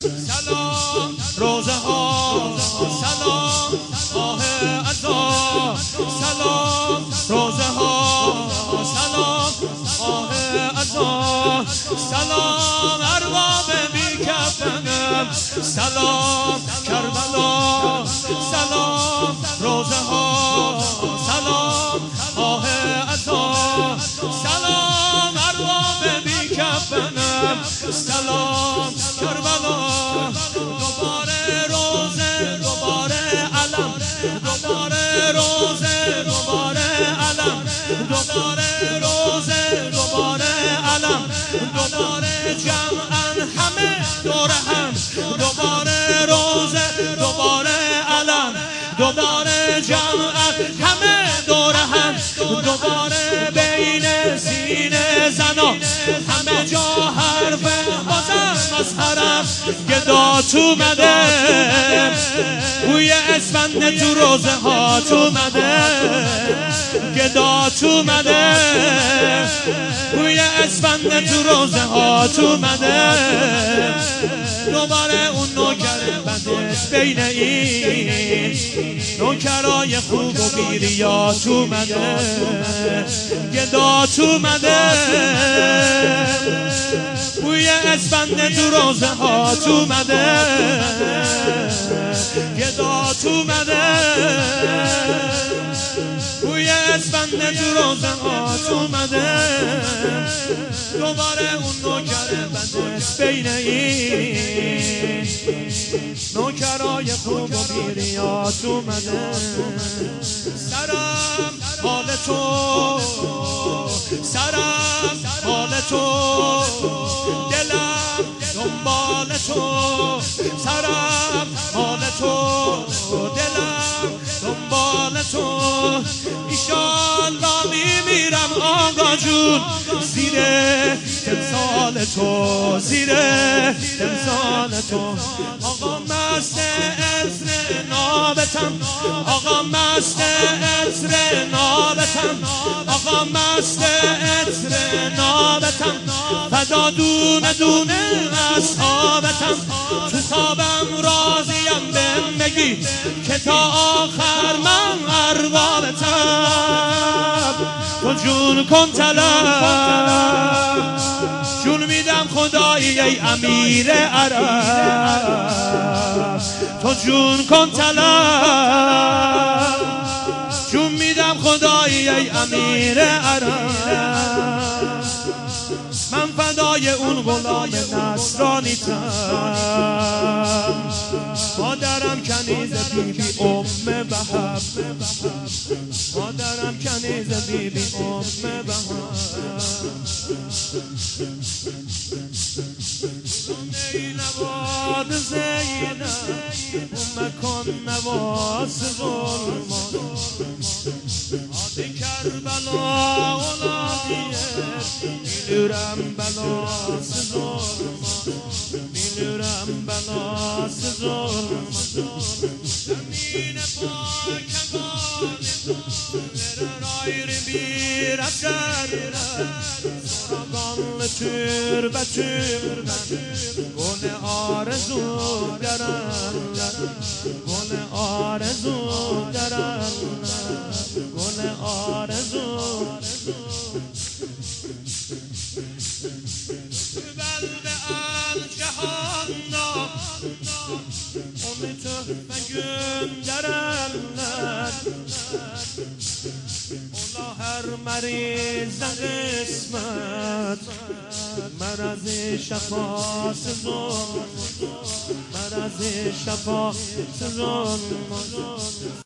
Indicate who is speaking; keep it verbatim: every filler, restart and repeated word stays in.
Speaker 1: سلام روزه ها، سلام ماه عزا، سلام روزه ها، سلام ماه عزا، سلام ارباب بی کفنم، سلام کربلا، سلام روزه ها، سلام ماه عزا، سلام ارباب بی کفنم، سلام کربلا. دوباره روزه، دوباره علم، دوباره روزه، دوباره علم، دوباره روزه، دوباره علم، دوباره جمعن همه دور هم، دوباره روزه، دوباره علم، دوباره جمعن همه دور هم، دوباره بین سینه زنا همه جا حرف بازم از حرم گدا تو مده، بوی اسفند تو روزه ها تو مده، گدا تو مده، بوی اسفند تو روزه ها تو مده. دوباره اون نوکر بدش بین این نوکرای خوب و بیریا تو مده، گدا تو مده، بوی اسفند تو روزه ها تو مده، گدا تو مده، بوی اسفند تو روزه ها تو مده. دوباره اون نوکر بدش بین این نوکرای خوب و بیریا تو مده. سرم حال تو، سرم حال تو، دلم دنبال تو، سرم حال تو، دلم دنبال تو. ایشالله میمیرم آقا جون زیر تمثال تو، زیر تمثال تو. آقا مست عطر نابتم، آقا مست عطر نابتم، آقا مست عطر نابتم، فدا دونه دونه اصحابتم. تو خوابم راضیم بهم بگی که تا آخر من اربابتم. تو جون کن طلب، جون میدم خدایی ای امیر عرب. تو جون کن طلب، جون میدم خدایی ای امیر عرب. من فدای اون غلام نصرانی تم، مادرم کنیز بی بی ام بهب، مادرم کنیز بی بی ام بهب. ای نواد زینب مکان نواز ظلمان، آدی کربلا اولادیه میلورم بلاس ظلمان، میلورم بلاس ظلمان. زمین پاکبان رایری بیرفتر سراغان تür به تür گل آرزو درن، گل آرزو درن، گل آرزو. بلد الجهان اونی تحفه gönderen ola her meriz قسمت مرض شفاس ظلم، مرض شفاس ظلم.